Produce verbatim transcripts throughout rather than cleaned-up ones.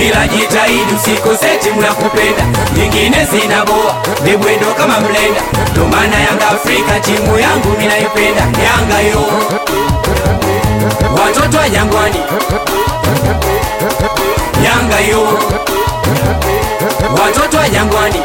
ila jitahidi usikose timu ya kupenda. Nyingine zinaboa debwendo kama mlenda, ndo maana Yanga Afrika timu yangu mimi naipenda. Yanga yo, watoto wa Jangwani. Yanga yo, watoto wa Jangwani.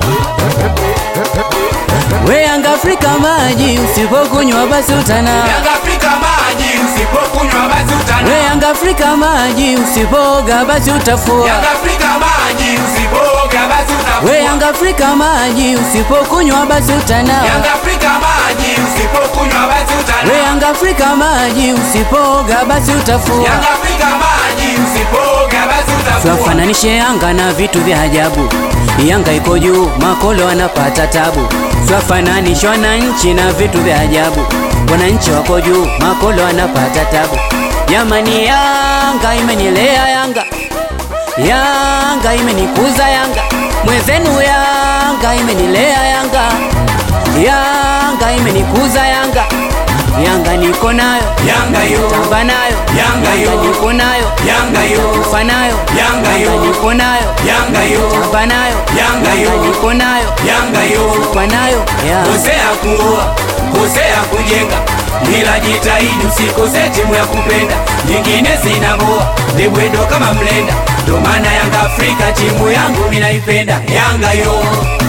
We Yanga Afrika maji usipokunywa basi utana. Yanga Afrika maji usipokunywa basi utana. We Yanga Afrika maji usipoga basi utafua. Yanga Afrika maji usipoga basi utafua. We Yanga Afrika maji usipokunywa basi utana. Yanga Afrika maji usipokunywa basi utana. We Yanga Afrika maji usipoga basi utafua. Yanga Afrika maji usipoga basi utafua. Swafananishe Yanga na vitu vya ajabu. Yanga iko juu, makolo wanapata tabu. Swafananishe wananchi na vitu vya ajabu. Wananchi wako juu, makolo wanapata tabu. Jamani Yanga imenilea Yanga, Yanga imenikuza Yanga. Mwenzenu Yanga imenilea Yanga, Yanga imenikuza Yanga. Yanga niko nayo, Yanga yo, tamba nayo, Yanga yo, niko nayo, Yanga yo, kufa nayo, Yanga yo, niko nayo, Yanga yo, tamba nayo, Yanga yo, niko nayo, Yanga yo, kufa nayo. Kosea kuoa, kosea kujenga, ila jitahidi usikose timu ya kupenda. Nyingine zinaboa debwendo kama mlenda, ndo maana Yanga Afrika timu yangu mimi naipenda. Yanga yo,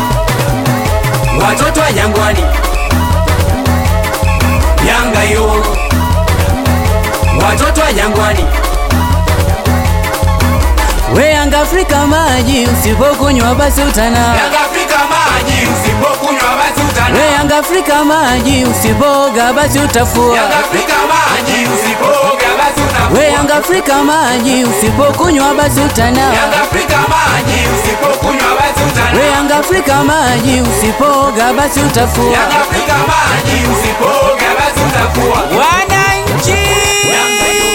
watoto wa Jangwani. Yanga yo, watoto wa Jangwani. We Yanga Afrika maji usipokunywa basi utana. Yanga Afrika maji usipokunywa basi utana. We Yanga Afrika maji usipoga basi utafua. Yanga Afrika maji usipoga basi utafua. We Yanga Afrika maji usipokunywa basi utana. Yanga Afrika maji usipokunywa basi utana. We Yanga Afrika maji usipoga basi utafua. Yanga Afrika maji usipoga basi utafua. Wananchi Yanga yo,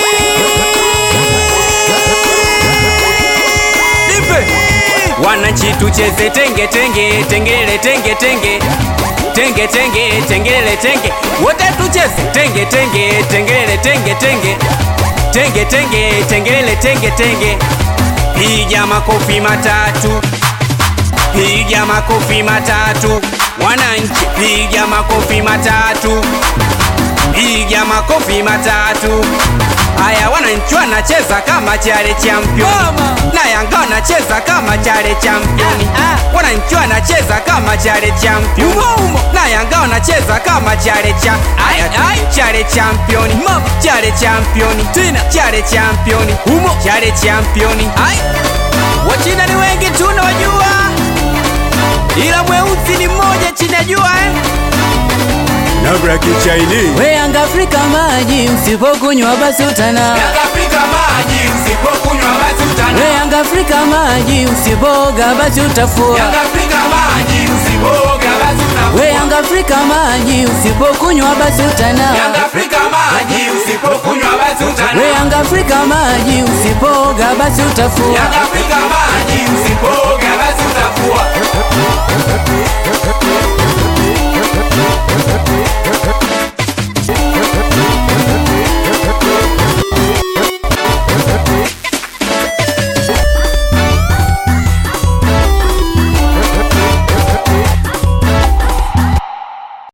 wananchi tucheze tenge tenge tengele tenge tenge tenge tenge tengele tenge, wote tucheze tenge tenge tengele tenge tenge tenge tenge tengele tenge tenge. Piga makofi matatu, piga makofi matatu, wananchi piga makofi matatu, piga makofi matatu. Haya, wananchi wanacheza kama chale champion, na Yanga wanacheza kama chale champion. Wananchi wanacheza kama chale champion, na Yanga wanacheza kama chale cha aya chale champion, chale champion, tena chale champion, humo chale champion. Ai, wachina ni wengi tunawajua, ila mweusi ni mmoja chinajua eh. Nabra kichaini. We Yanga Afrika maji usipokunywa basi utana. Yanga Afrika maji usipokunywa basi utana. We Yanga Afrika maji usipoga basi utafua. Yanga Afrika maji usipoga basi utafua. We Yanga Afrika maji usipokunywa basi utana. Yanga Afrika maji usipokunywa basi utana. We Yanga Afrika maji usipoga basi utafua. Yanga Afrika maji usipoga basi utafua.